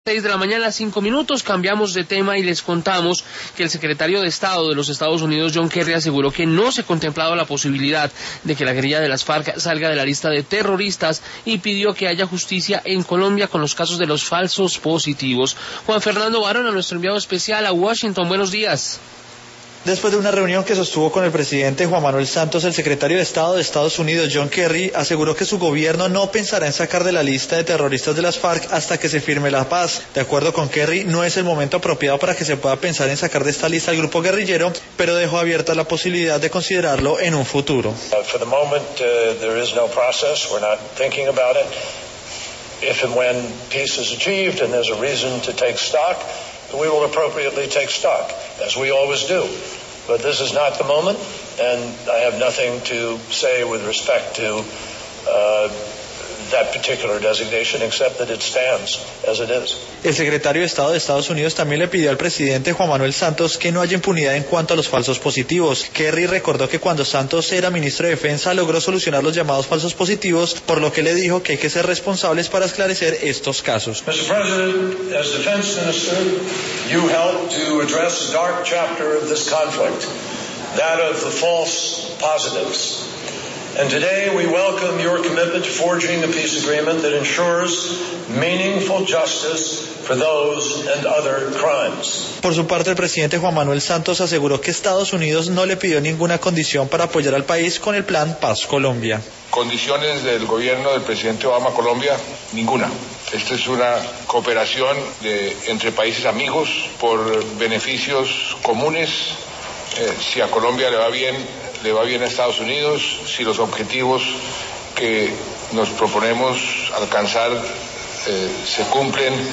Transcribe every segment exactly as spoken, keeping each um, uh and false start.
seis de la mañana, cinco minutos, cambiamos de tema y les contamos que el secretario de Estado de los Estados Unidos, John Kerry, aseguró que no se ha contemplado la posibilidad de que la guerrilla de las FARC salga de la lista de terroristas y pidió que haya justicia en Colombia con los casos de los falsos positivos. Juan Fernando Barona, nuestro enviado especial a Washington, buenos días. Después de una reunión que sostuvo con el presidente Juan Manuel Santos, el secretario de Estado de Estados Unidos, John Kerry, aseguró que su gobierno no pensará en sacar de la lista de terroristas de las FARC hasta que se firme la paz. De acuerdo con Kerry, no es el momento apropiado para que se pueda pensar en sacar de esta lista al grupo guerrillero, pero dejó abierta la posibilidad de considerarlo en un futuro. Uh, for the moment, uh, there is no process. We're not thinking about it. If and when peace is achieved and there's a reason to take stock, we will appropriately take stock, as we always do. But this is not the moment, and I have nothing to say with respect to uh, that particular designation, except that it stands as it is. El secretario de Estado de Estados Unidos también le pidió al presidente Juan Manuel Santos que no haya impunidad en cuanto a los falsos positivos. Kerry recordó que cuando Santos era ministro de Defensa logró solucionar los llamados falsos positivos, por lo que le dijo que hay que ser responsables para esclarecer estos casos. mister President, as Defense Minister, you helped to address a dark chapter of this conflict, that of the false positives. And today we welcome your commitment to forging a peace agreement that ensures meaningful justice for those and other crimes. Por su parte, el presidente Juan Manuel Santos aseguró que Estados Unidos no le pidió ninguna condición para apoyar al país con el plan Paz Colombia. Condiciones del gobierno del presidente Obama Colombia, ninguna. Esta es una cooperación de, entre países amigos por beneficios comunes. Eh, si a Colombia le va bien, le va bien a Estados Unidos. Si los objetivos que nos proponemos alcanzar eh, se cumplen, eh,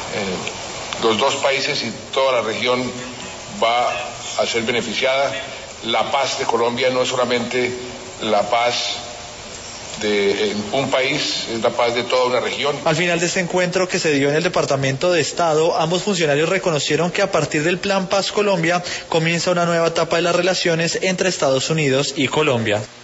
los dos países y toda la región va a ser beneficiada. La paz de Colombia no es solamente la paz de un país, es la paz de toda una región. Al final de este encuentro que se dio en el Departamento de Estado, ambos funcionarios reconocieron que a partir del Plan Paz Colombia comienza una nueva etapa de las relaciones entre Estados Unidos y Colombia.